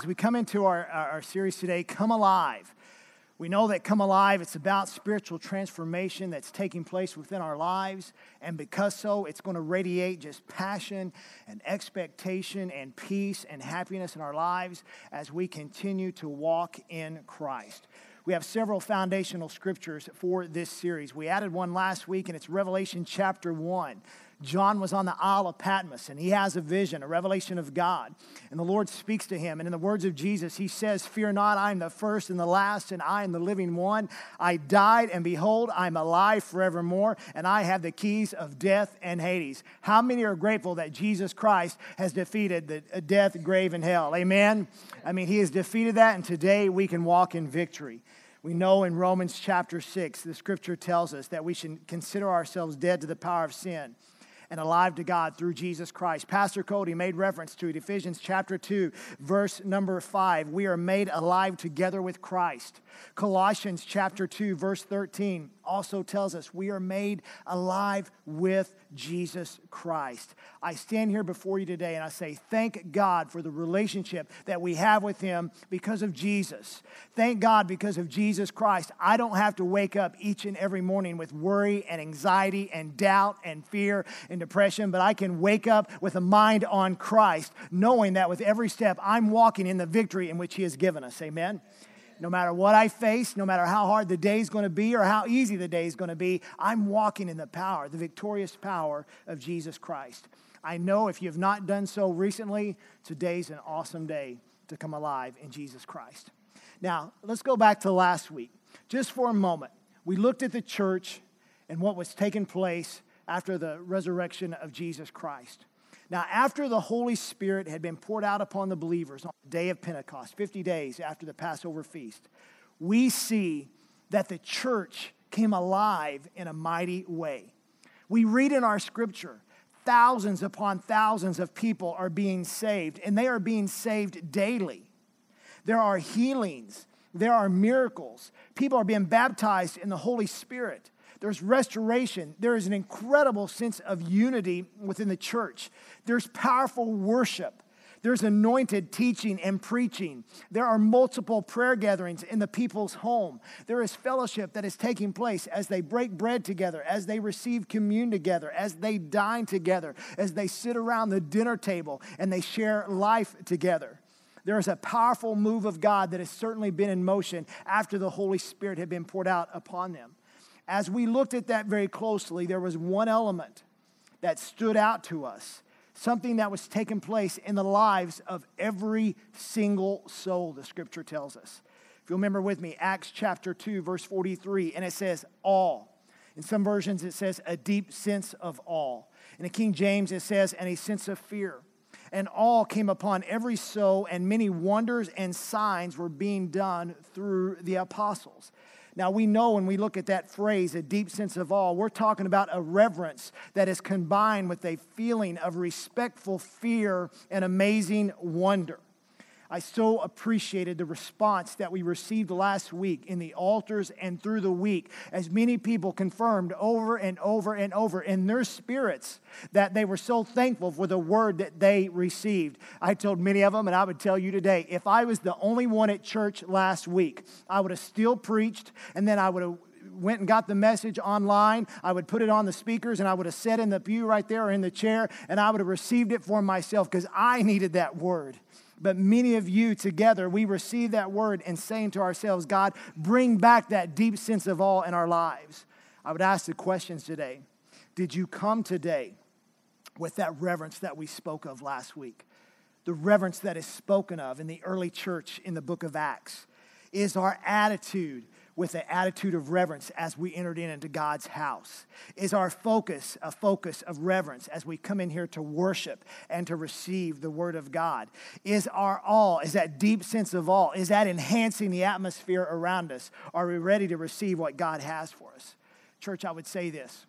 as we come into our series today, Come Alive. We know that Come Alive, it's about spiritual transformation that's taking place within our lives. And because so, it's going to radiate just passion and expectation and peace and happiness in our lives as we continue to walk in Christ. We have several foundational scriptures for this series. We added one last week, and it's Revelation chapter 1. John was on the Isle of Patmos, and he has a vision, a revelation of God. And the Lord speaks to him. And in the words of Jesus, he says, "Fear not, I am the first and the last, and I am the living one. I died, and behold, I am alive forevermore, and I have the keys of death and Hades." How many are grateful that Jesus Christ has defeated the death, grave, and hell? Amen? I mean, he has defeated that, and today we can walk in victory. We know in Romans chapter 6, the scripture tells us that we should consider ourselves dead to the power of sin and alive to God through Jesus Christ. Pastor Cody made reference to it. Ephesians chapter 2, verse number 5. We are made alive together with Christ. Colossians chapter 2, verse 13 also tells us we are made alive with Jesus Christ. I stand here before you today and I say, thank God for the relationship that we have with Him because of Jesus. Thank God because of Jesus Christ. I don't have to wake up each and every morning with worry and anxiety and doubt and fear and depression, but I can wake up with a mind on Christ, knowing that with every step I'm walking in the victory in which He has given us. Amen? No matter what I face, no matter how hard the day is going to be or how easy the day is going to be, I'm walking in the power, the victorious power of Jesus Christ. I know if you have not done so recently, today's an awesome day to come alive in Jesus Christ. Now, let's go back to last week. Just for a moment, we looked at the church and what was taking place after the resurrection of Jesus Christ. Now, after the Holy Spirit had been poured out upon the believers on the day of Pentecost, 50 days after the Passover feast, we see that the church came alive in a mighty way. We read in our scripture, thousands upon thousands of people are being saved, and they are being saved daily. There are healings. There are miracles. People are being baptized in the Holy Spirit. There's restoration. There is an incredible sense of unity within the church. There's powerful worship. There's anointed teaching and preaching. There are multiple prayer gatherings in the people's home. There is fellowship that is taking place as they break bread together, as they receive communion together, as they dine together, as they sit around the dinner table and they share life together. There is a powerful move of God that has certainly been in motion after the Holy Spirit had been poured out upon them. As we looked at that very closely, there was one element that stood out to us, something that was taking place in the lives of every single soul, the scripture tells us. If you remember with me, Acts chapter 2, verse 43, and it says awe. In some versions, it says a deep sense of awe. In the King James, it says, and a sense of fear. And awe came upon every soul, and many wonders and signs were being done through the apostles. Now, we know when we look at that phrase, a deep sense of awe, we're talking about a reverence that is combined with a feeling of respectful fear and amazing wonder. I so appreciated the response that we received last week in the altars and through the week as many people confirmed over and over and over in their spirits that they were so thankful for the word that they received. I told many of them, and I would tell you today, if I was the only one at church last week, I would have still preached, and then I would have went and got the message online. I would put it on the speakers, and I would have sat in the pew right there or in the chair, and I would have received it for myself because I needed that word. But many of you together, we receive that word and saying to ourselves, God, bring back that deep sense of awe in our lives. I would ask the questions today. Did you come today with that reverence that we spoke of last week? The reverence that is spoken of in the early church in the book of Acts. Is our attitude with an attitude of reverence as we entered into God's house? Is our focus a focus of reverence as we come in here to worship and to receive the word of God? Is our awe, is that deep sense of awe, is that enhancing the atmosphere around us? Are we ready to receive what God has for us? Church, I would say this.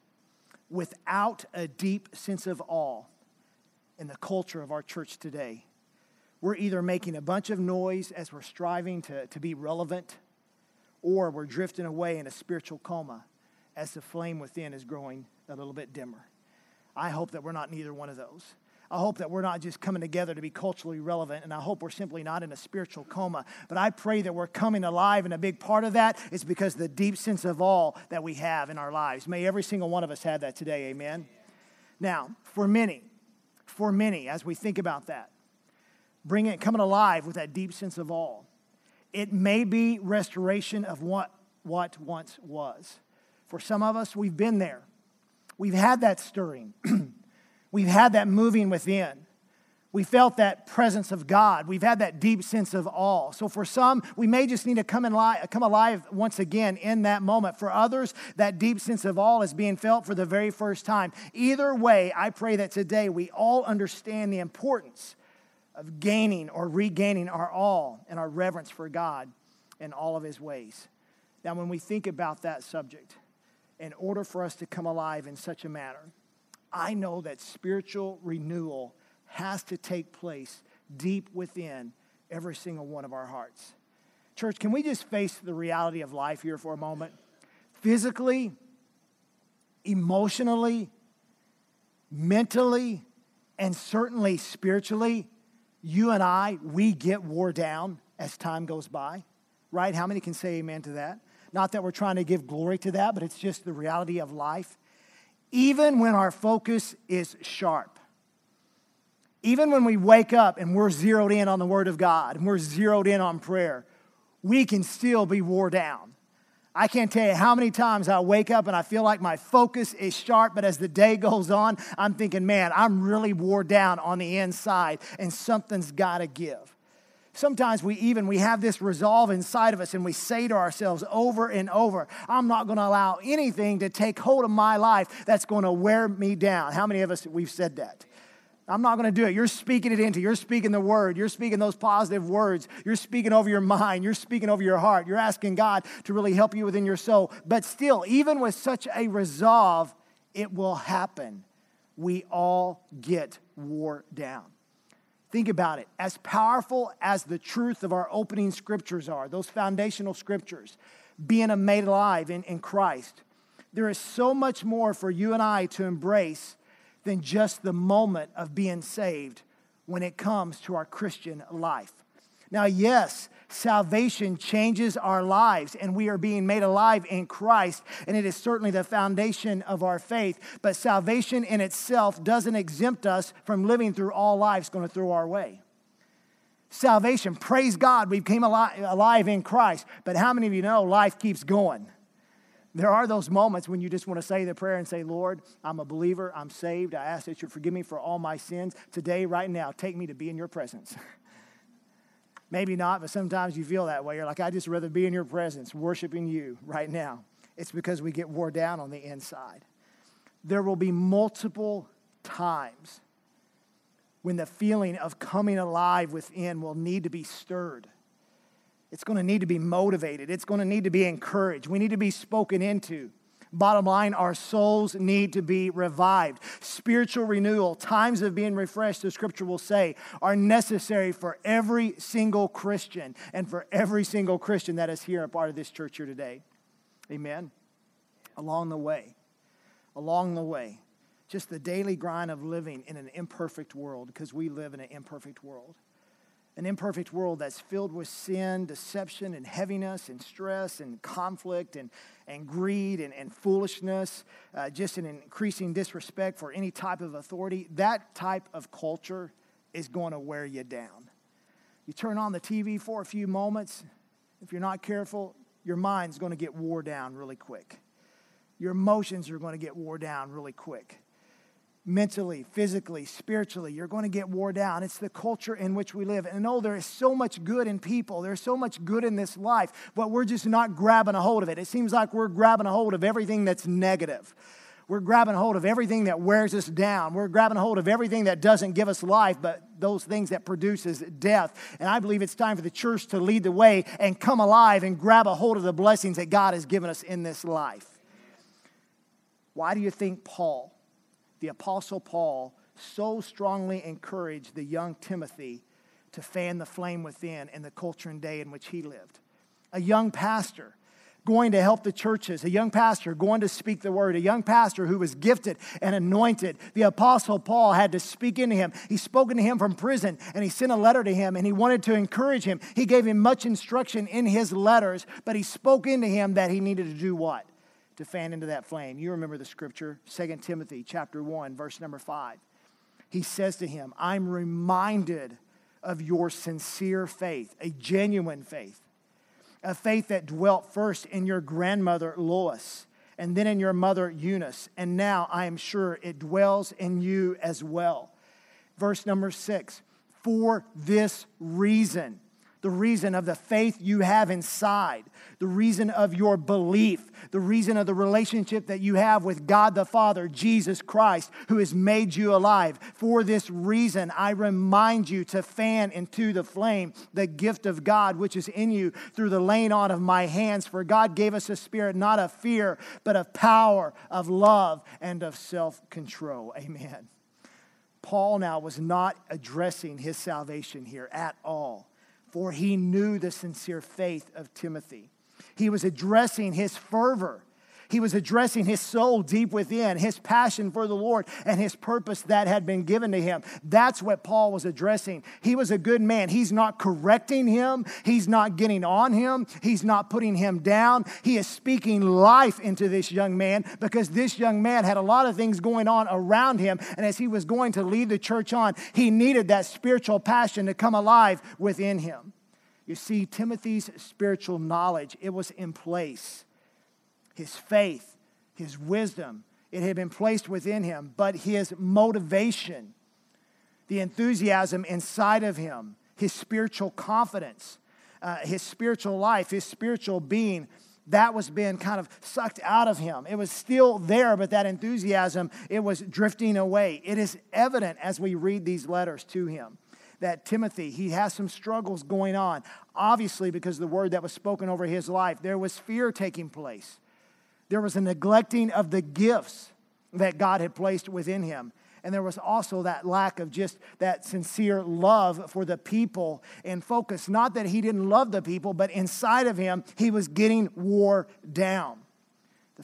Without a deep sense of awe in the culture of our church today, we're either making a bunch of noise as we're striving to be relevant, or we're drifting away in a spiritual coma as the flame within is growing a little bit dimmer. I hope that we're not neither one of those. I hope that we're not just coming together to be culturally relevant, and I hope we're simply not in a spiritual coma. But I pray that we're coming alive, and a big part of that is because of the deep sense of awe that we have in our lives. May every single one of us have that today, amen? Now, for many, as we think about that, coming alive with that deep sense of awe, it may be restoration of what once was. For some of us, we've been there. We've had that stirring. We've had that moving within. We felt that presence of God. We've had that deep sense of awe. So for some, we may just need to come alive once again in that moment. For others, that deep sense of awe is being felt for the very first time. Either way, I pray that today we all understand the importance of gaining or regaining our awe and our reverence for God in all of His ways. Now, when we think about that subject, in order for us to come alive in such a manner, I know that spiritual renewal has to take place deep within every single one of our hearts. Church, can we just face the reality of life here for a moment? Physically, emotionally, mentally, and certainly spiritually, you and I, we get wore down as time goes by, right? How many can say amen to that? Not that we're trying to give glory to that, but it's just the reality of life. Even when our focus is sharp, even when we wake up and we're zeroed in on the Word of God and we're zeroed in on prayer, we can still be wore down. I can't tell you how many times I wake up and I feel like my focus is sharp, but as the day goes on, I'm thinking, man, I'm really wore down on the inside and something's got to give. Sometimes we have this resolve inside of us and we say to ourselves over and over, I'm not going to allow anything to take hold of my life that's going to wear me down. How many of us, we've said that? I'm not going to do it. You're speaking it into. You're speaking the word. You're speaking those positive words. You're speaking over your mind. You're speaking over your heart. You're asking God to really help you within your soul. But still, even with such a resolve, it will happen. We all get wore down. Think about it. As powerful as the truth of our opening scriptures are, those foundational scriptures, being made alive in Christ, there is so much more for you and I to embrace than just the moment of being saved when it comes to our Christian life. Now, yes, salvation changes our lives and we are being made alive in Christ, and it is certainly the foundation of our faith, but salvation in itself doesn't exempt us from living through all life's going to throw our way. Salvation, praise God, we became alive in Christ, but how many of you know life keeps going? There are those moments when you just want to say the prayer and say, Lord, I'm a believer, I'm saved, I ask that you forgive me for all my sins. Today, right now, take me to be in your presence. Maybe not, but sometimes you feel that way. You're like, I'd just rather be in your presence, worshiping you right now. It's because we get wore down on the inside. There will be multiple times when the feeling of coming alive within will need to be stirred. It's going to need to be motivated. It's going to need to be encouraged. We need to be spoken into. Bottom line, our souls need to be revived. Spiritual renewal, times of being refreshed, the scripture will say, are necessary for every single Christian and for every single Christian that is here a part of this church here today. Amen? Along the way, just the daily grind of living in an imperfect world, because we live in an imperfect world. An imperfect world that's filled with sin, deception, and heaviness, and stress, and conflict, and greed, and foolishness, just an increasing disrespect for any type of authority. That type of culture is going to wear you down. You turn on the TV for a few moments, if you're not careful, your mind's going to get wore down really quick. Your emotions are going to get wore down really quick. Mentally, physically, spiritually, you're going to get wore down. It's the culture in which we live. And no, there is so much good in people. There's so much good in this life, but we're just not grabbing a hold of it. It seems like we're grabbing a hold of everything that's negative. We're grabbing a hold of everything that wears us down. We're grabbing a hold of everything that doesn't give us life, but those things that produces death. And I believe it's time for the church to lead the way and come alive and grab a hold of the blessings that God has given us in this life. Why do you think the Apostle Paul, so strongly encouraged the young Timothy to fan the flame within in the culture and day in which he lived? A young pastor going to help the churches, a young pastor going to speak the word, a young pastor who was gifted and anointed. The Apostle Paul had to speak into him. He spoke into him from prison, and he sent a letter to him, and he wanted to encourage him. He gave him much instruction in his letters, but he spoke into him that he needed to do what? To fan into that flame. You remember the scripture, 2 Timothy chapter 1, verse number 5. He says to him, I'm reminded of your sincere faith, a genuine faith, a faith that dwelt first in your grandmother Lois and then in your mother Eunice, and now I am sure it dwells in you as well. Verse number 6, for this reason, the reason of the faith you have inside, the reason of your belief, the reason of the relationship that you have with God the Father, Jesus Christ, who has made you alive. For this reason, I remind you to fan into the flame the gift of God, which is in you through the laying on of my hands. For God gave us a spirit not of fear, but of power, of love, and of self-control. Amen. Paul now was not addressing his salvation here at all, for he knew the sincere faith of Timothy. He was addressing his fervor. He was addressing his soul deep within, his passion for the Lord and his purpose that had been given to him. That's what Paul was addressing. He was a good man. He's not correcting him. He's not getting on him. He's not putting him down. He is speaking life into this young man because this young man had a lot of things going on around him. And as he was going to lead the church on, he needed that spiritual passion to come alive within him. You see, Timothy's spiritual knowledge, it was in place. His faith, his wisdom, it had been placed within him. But his motivation, the enthusiasm inside of him, his spiritual confidence, his spiritual life, his spiritual being, that was being kind of sucked out of him. It was still there, but that enthusiasm, it was drifting away. It is evident as we read these letters to him that Timothy, he has some struggles going on. Obviously, because of the word that was spoken over his life, there was fear taking place. There was a neglecting of the gifts that God had placed within him. And there was also that lack of just that sincere love for the people and focus. Not that he didn't love the people, but inside of him, he was getting wore down. The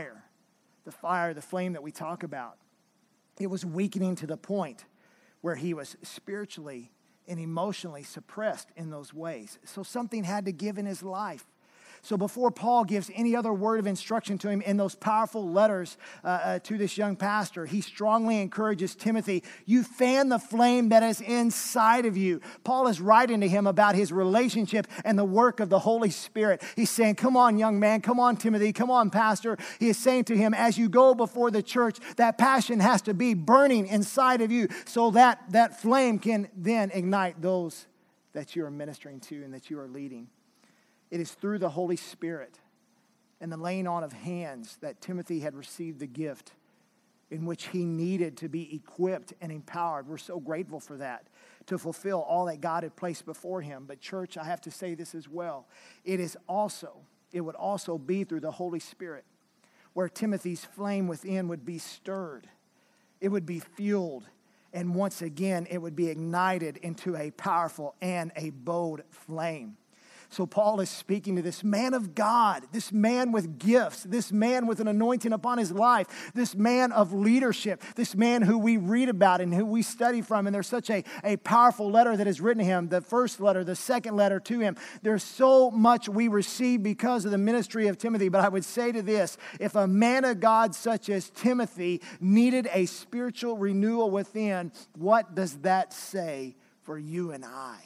flame that we talk about, it was weakening to the point where he was spiritually and emotionally suppressed in those ways. So something had to give in his life. So before Paul gives any other word of instruction to him in those powerful letters to this young pastor, he strongly encourages Timothy, you fan the flame that is inside of you. Paul is writing to him about his relationship and the work of the Holy Spirit. He's saying, come on, young man, come on, Timothy, come on, pastor. He is saying to him, as you go before the church, that passion has to be burning inside of you so that that flame can then ignite those that you are ministering to and that you are leading. It is through the Holy Spirit and the laying on of hands that Timothy had received the gift in which he needed to be equipped and empowered. We're so grateful for that, to fulfill all that God had placed before him. But church, I have to say this as well. It would also be through the Holy Spirit where Timothy's flame within would be stirred. It would be fueled. And once again, it would be ignited into a powerful and a bold flame. So Paul is speaking to this man of God, this man with gifts, this man with an anointing upon his life, this man of leadership, this man who we read about and who we study from. And there's such a powerful letter that is written to him, the first letter, the second letter to him. There's so much we receive because of the ministry of Timothy. But I would say to this, if a man of God such as Timothy needed a spiritual renewal within, what does that say for you and I?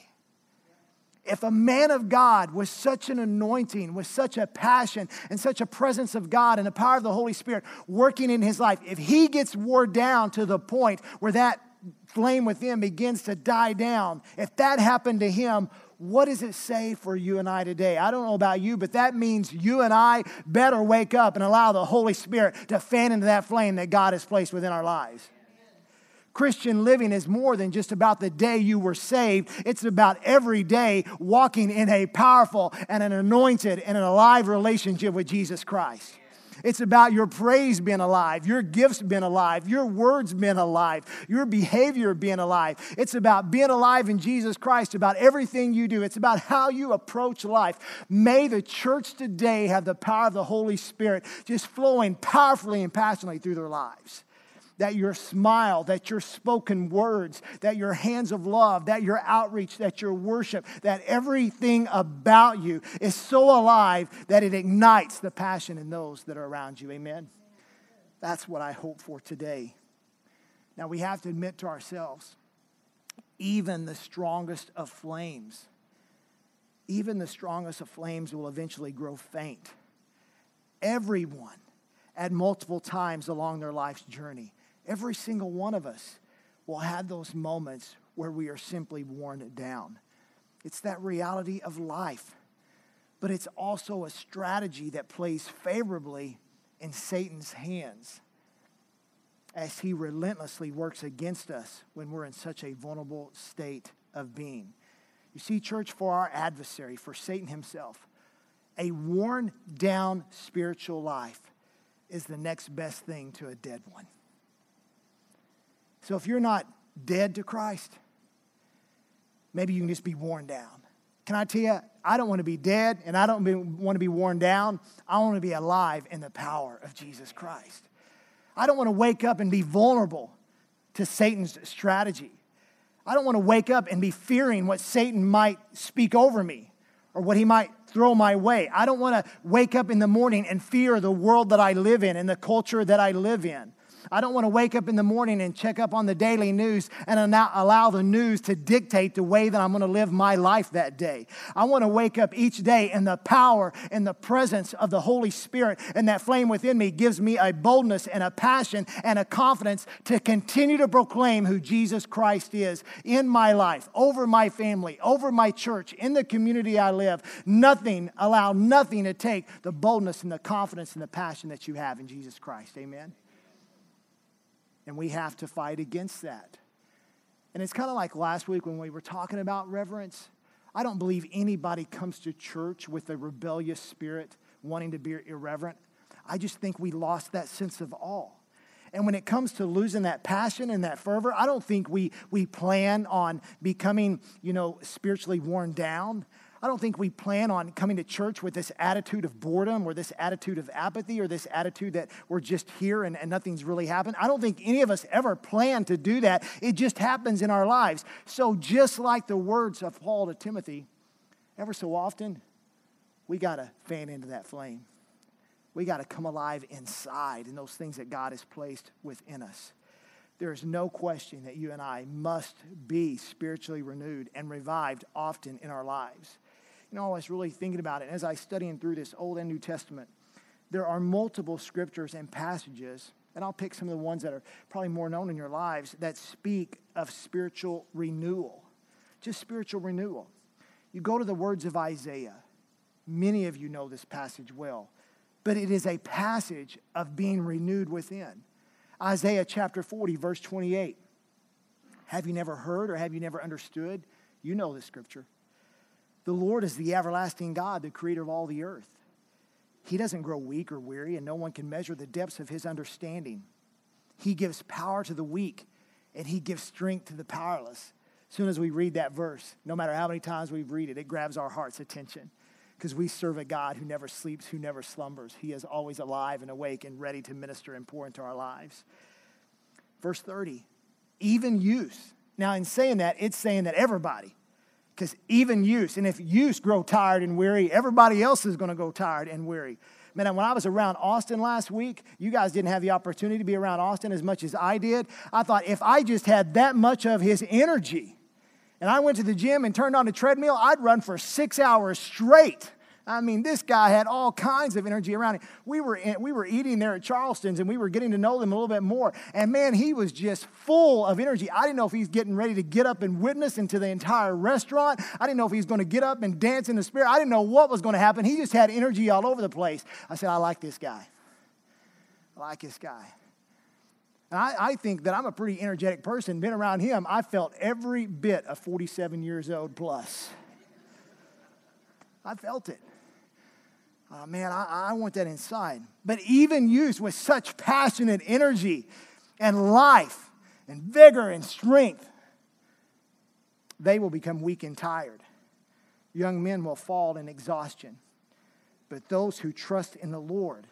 If a man of God with such an anointing, with such a passion and such a presence of God and the power of the Holy Spirit working in his life, if he gets worn down to the point where that flame within begins to die down, if that happened to him, what does it say for you and I today? I don't know about you, but that means you and I better wake up and allow the Holy Spirit to fan into that flame that God has placed within our lives. Christian living is more than just about the day you were saved. It's about every day walking in a powerful and an anointed and an alive relationship with Jesus Christ. It's about your praise being alive, your gifts being alive, your words being alive, your behavior being alive. It's about being alive in Jesus Christ, about everything you do. It's about how you approach life. May the church today have the power of the Holy Spirit just flowing powerfully and passionately through their lives. That your smile, that your spoken words, that your hands of love, that your outreach, that your worship, that everything about you is so alive that it ignites the passion in those that are around you. Amen? That's what I hope for today. Now we have to admit to ourselves, even the strongest of flames will eventually grow faint. Everyone at multiple times along their life's journey. Every single one of us will have those moments where we are simply worn down. It's that reality of life. But it's also a strategy that plays favorably in Satan's hands as he relentlessly works against us when we're in such a vulnerable state of being. You see, church, for our adversary, for Satan himself, a worn down spiritual life is the next best thing to a dead one. So if you're not dead to Christ, maybe you can just be worn down. Can I tell you, I don't want to be dead and I don't want to be worn down. I want to be alive in the power of Jesus Christ. I don't want to wake up and be vulnerable to Satan's strategy. I don't want to wake up and be fearing what Satan might speak over me or what he might throw my way. I don't want to wake up in the morning and fear the world that I live in and the culture that I live in. I don't want to wake up in the morning and check up on the daily news and allow the news to dictate the way that I'm going to live my life that day. I want to wake up each day in the power and the presence of the Holy Spirit, and that flame within me gives me a boldness and a passion and a confidence to continue to proclaim who Jesus Christ is in my life, over my family, over my church, in the community I live. Allow nothing to take the boldness and the confidence and the passion that you have in Jesus Christ. Amen? And we have to fight against that. And it's kind of like last week when we were talking about reverence. I don't believe anybody comes to church with a rebellious spirit wanting to be irreverent. I just think we lost that sense of awe. And when it comes to losing that passion and that fervor, I don't think we plan on becoming, spiritually worn down. I don't think we plan on coming to church with this attitude of boredom or this attitude of apathy or this attitude that we're just here and nothing's really happened. I don't think any of us ever plan to do that. It just happens in our lives. So just like the words of Paul to Timothy, ever so often, we got to fan into that flame. We got to come alive inside in those things that God has placed within us. There is no question that you and I must be spiritually renewed and revived often in our lives. I was really thinking about it. As I studying through this Old and New Testament, there are multiple scriptures and passages, and I'll pick some of the ones that are probably more known in your lives, that speak of spiritual renewal. Just spiritual renewal. You go to the words of Isaiah. Many of you know this passage well, but it is a passage of being renewed within. Isaiah chapter 40, verse 28. Have you never heard or have you never understood? You know this scripture. The Lord is the everlasting God, the creator of all the earth. He doesn't grow weak or weary, and no one can measure the depths of his understanding. He gives power to the weak, and he gives strength to the powerless. As soon as we read that verse, no matter how many times we read it, it grabs our heart's attention because we serve a God who never sleeps, who never slumbers. He is always alive and awake and ready to minister and pour into our lives. Verse 30, even youth. Now, in saying that, it's saying that everybody. Because even youth, and if youth grow tired and weary, everybody else is going to go tired and weary. Man, when I was around Austin last week, you guys didn't have the opportunity to be around Austin as much as I did. I thought if I just had that much of his energy, and I went to the gym and turned on the treadmill, I'd run for 6 hours straight. I mean, this guy had all kinds of energy around him. We were eating there at Charleston's, and we were getting to know them a little bit more. And man, he was just full of energy. I didn't know if he's getting ready to get up and witness into the entire restaurant. I didn't know if he was going to get up and dance in the spirit. I didn't know what was going to happen. He just had energy all over the place. I said, I like this guy. I like this guy. And I think that I'm a pretty energetic person. Been around him, I felt every bit of 47 years old plus. I felt it. Man, I want that inside. But even used with such passionate energy and life and vigor and strength, they will become weak and tired. Young men will fall in exhaustion. But those who trust in the Lord,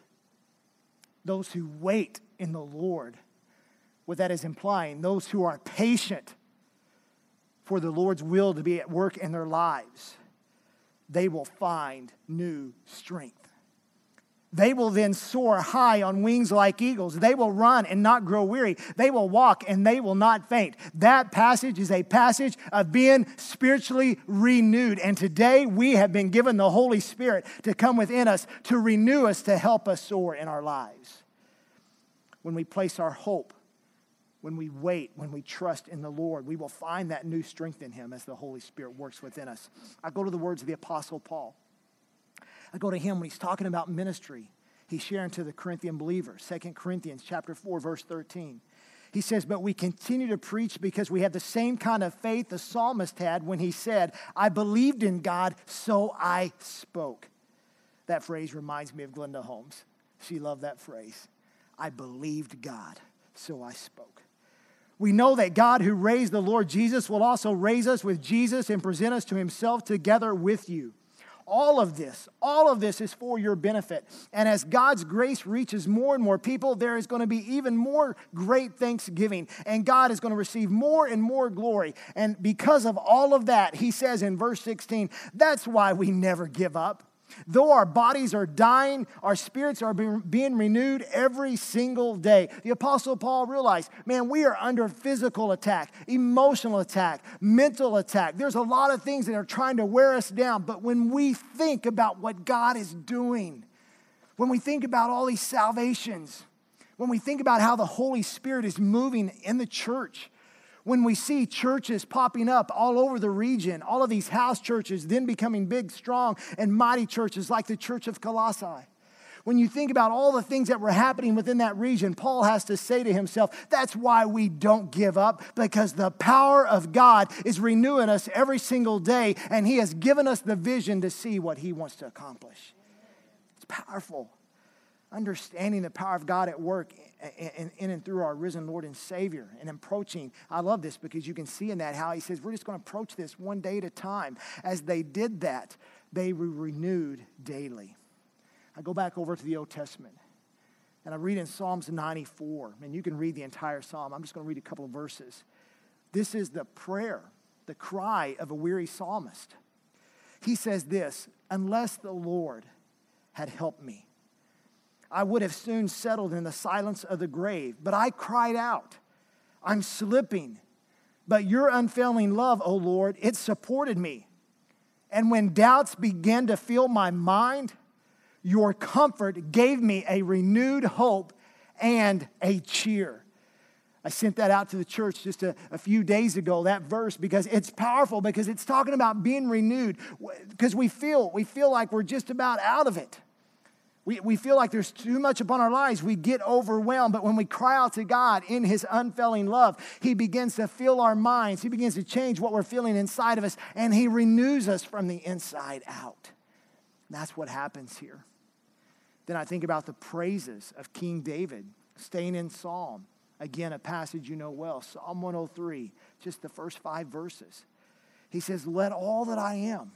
those who wait in the Lord, what that is implying, those who are patient for the Lord's will to be at work in their lives, they will find new strength. They will then soar high on wings like eagles. They will run and not grow weary. They will walk and they will not faint. That passage is a passage of being spiritually renewed. And today we have been given the Holy Spirit to come within us, to renew us, to help us soar in our lives. When we place our hope, when we wait, when we trust in the Lord, we will find that new strength in Him as the Holy Spirit works within us. I go to the words of the Apostle Paul. I go to him when he's talking about ministry. He's sharing to the Corinthian believers, 2 Corinthians chapter 4, verse 13. He says, but we continue to preach because we have the same kind of faith the psalmist had when he said, I believed in God, so I spoke. That phrase reminds me of Glenda Holmes. She loved that phrase. I believed God, so I spoke. We know that God who raised the Lord Jesus will also raise us with Jesus and present us to Himself together with you. All of this is for your benefit. And as God's grace reaches more and more people, there is going to be even more great thanksgiving. And God is going to receive more and more glory. And because of all of that, He says in verse 16, that's why we never give up. Though our bodies are dying, our spirits are being renewed every single day. The Apostle Paul realized, man, we are under physical attack, emotional attack, mental attack. There's a lot of things that are trying to wear us down. But when we think about what God is doing, when we think about all these salvations, when we think about how the Holy Spirit is moving in the church, when we see churches popping up all over the region, all of these house churches then becoming big, strong, and mighty churches like the Church of Colossae. When you think about all the things that were happening within that region, Paul has to say to himself, that's why we don't give up, because the power of God is renewing us every single day, and He has given us the vision to see what He wants to accomplish. It's powerful. Understanding the power of God at work in and through our risen Lord and Savior, and approaching. I love this because you can see in that how He says we're just going to approach this one day at a time. As they did that, they were renewed daily. I go back over to the Old Testament and I read in Psalms 94, and you can read the entire psalm. I'm just going to read a couple of verses. This is the prayer, the cry of a weary psalmist. He says this, unless the Lord had helped me, I would have soon settled in the silence of the grave. But I cried out, I'm slipping. But your unfailing love, O Lord, it supported me. And when doubts began to fill my mind, your comfort gave me a renewed hope and a cheer. I sent that out to the church just a few days ago, that verse, because it's powerful, because it's talking about being renewed. Because we feel like we're just about out of it. We feel like there's too much upon our lives. We get overwhelmed. But when we cry out to God in His unfailing love, He begins to fill our minds. He begins to change what we're feeling inside of us. And He renews us from the inside out. That's what happens here. Then I think about the praises of King David, staying in Psalm. Again, a passage you know well. Psalm 103, just the first 5 verses. He says, let all that I am,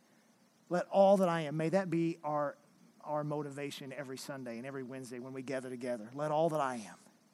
may that be our motivation every Sunday and every Wednesday when we gather together. Let all that I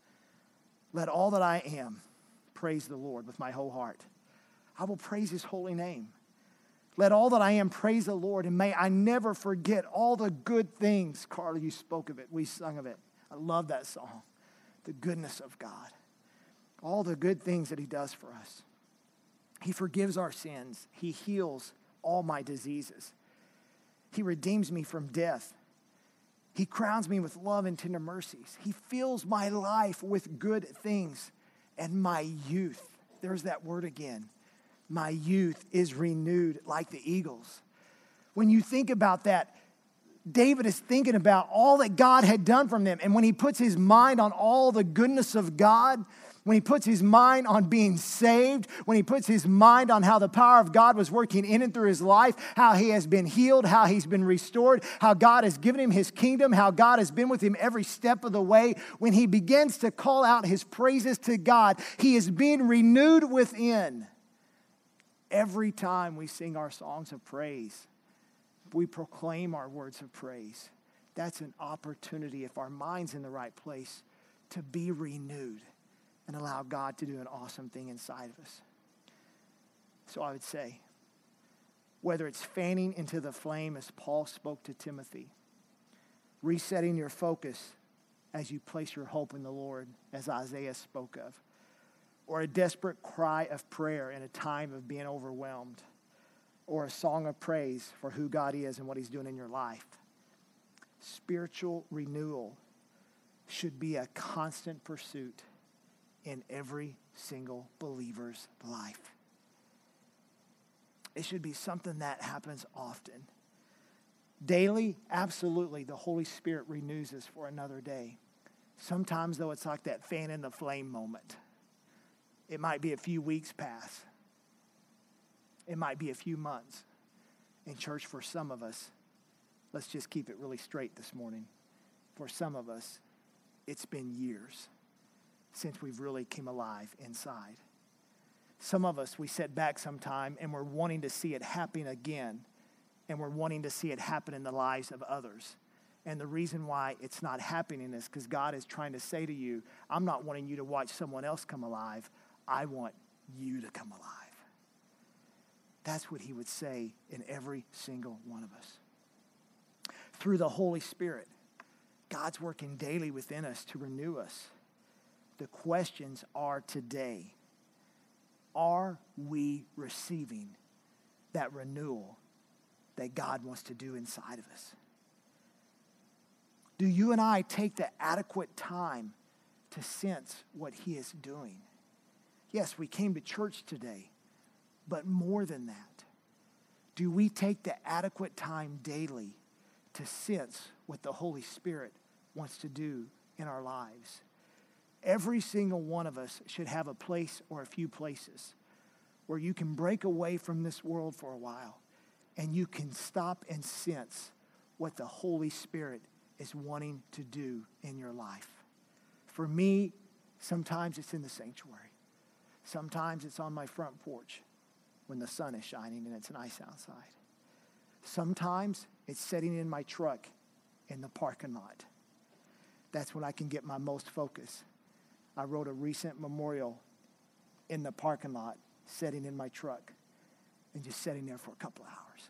am praise the Lord with my whole heart. I will praise His holy name. Let all that I am praise the Lord, and may I never forget all the good things. Carla, you spoke of it. We sung of it. I love that song. The goodness of God. All the good things that He does for us. He forgives our sins. He heals all my diseases. He redeems me from death. He crowns me with love and tender mercies. He fills my life with good things. And my youth, there's that word again. My youth is renewed like the eagles. When you think about that, David is thinking about all that God had done from them. And when he puts his mind on all the goodness of God, when he puts his mind on being saved, when he puts his mind on how the power of God was working in and through his life, how he has been healed, how he's been restored, how God has given him his kingdom, how God has been with him every step of the way, when he begins to call out his praises to God, he is being renewed within. Every time we sing our songs of praise, we proclaim our words of praise. That's an opportunity, if our mind's in the right place, to be renewed and allow God to do an awesome thing inside of us. So I would say, whether it's fanning into the flame as Paul spoke to Timothy, resetting your focus as you place your hope in the Lord, as Isaiah spoke of, or a desperate cry of prayer in a time of being overwhelmed, or a song of praise for who God is and what he's doing in your life. Spiritual renewal should be a constant pursuit in every single believer's life. It should be something that happens often. Daily, absolutely, the Holy Spirit renews us for another day. Sometimes, though, it's like that fan in the flame moment. It might be a few weeks pass. It might be a few months. In church, for some of us, let's just keep it really straight this morning. For some of us, it's been years since we've really come alive inside. Some of us, we sit back sometime and we're wanting to see it happen again. And we're wanting to see it happen in the lives of others. And the reason why it's not happening is because God is trying to say to you, I'm not wanting you to watch someone else come alive. I want you to come alive. That's what he would say in every single one of us. Through the Holy Spirit, God's working daily within us to renew us. The questions are today, are we receiving that renewal that God wants to do inside of us? Do you and I take the adequate time to sense what he is doing? Yes, we came to church today, but more than that, do we take the adequate time daily to sense what the Holy Spirit wants to do in our lives? Every single one of us should have a place or a few places where you can break away from this world for a while and you can stop and sense what the Holy Spirit is wanting to do in your life. For me, sometimes it's in the sanctuary. Sometimes it's on my front porch when the sun is shining and it's nice outside. Sometimes it's sitting in my truck in the parking lot. That's when I can get my most focus. I wrote a recent memorial in the parking lot, sitting in my truck and just sitting there for a couple hours.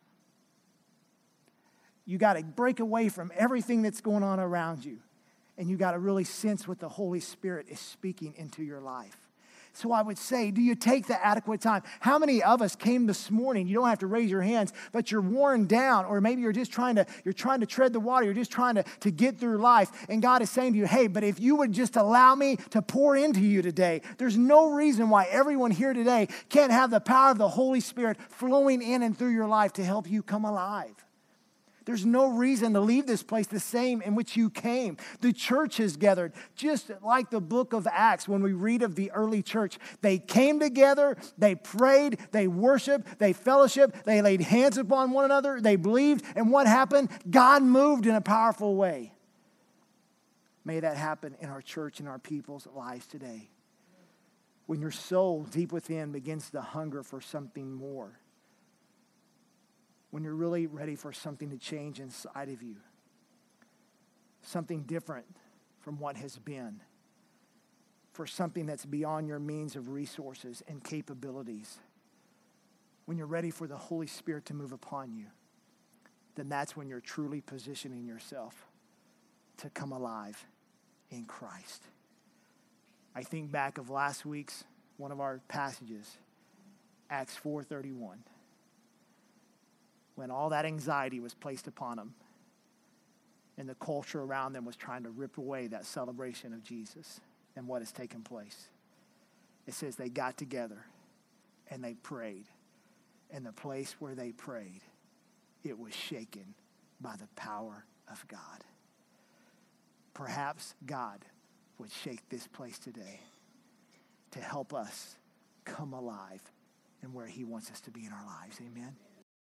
You got to break away from everything that's going on around you, and you got to really sense what the Holy Spirit is speaking into your life. So I would say, do you take the adequate time? How many of us came this morning? You don't have to raise your hands, but you're worn down, or maybe you're trying to tread the water. You're just trying to get through life. And God is saying to you, hey, but if you would just allow me to pour into you today, there's no reason why everyone here today can't have the power of the Holy Spirit flowing in and through your life to help you come alive. There's no reason to leave this place the same in which you came. The church has gathered, just like the book of Acts when we read of the early church. They came together, they prayed, they worshiped, they fellowshiped, they laid hands upon one another, they believed, and what happened? God moved in a powerful way. May that happen in our church and our people's lives today. When your soul deep within begins to hunger for something more. When you're really ready for something to change inside of you. Something different from what has been. For something that's beyond your means of resources and capabilities. When you're ready for the Holy Spirit to move upon you, then that's when you're truly positioning yourself to come alive in Christ. I think back of last week's, one of our passages, Acts 4:31. When all that anxiety was placed upon them and the culture around them was trying to rip away that celebration of Jesus and what has taken place. It says they got together and they prayed. And the place where they prayed, it was shaken by the power of God. Perhaps God would shake this place today to help us come alive and where he wants us to be in our lives. Amen.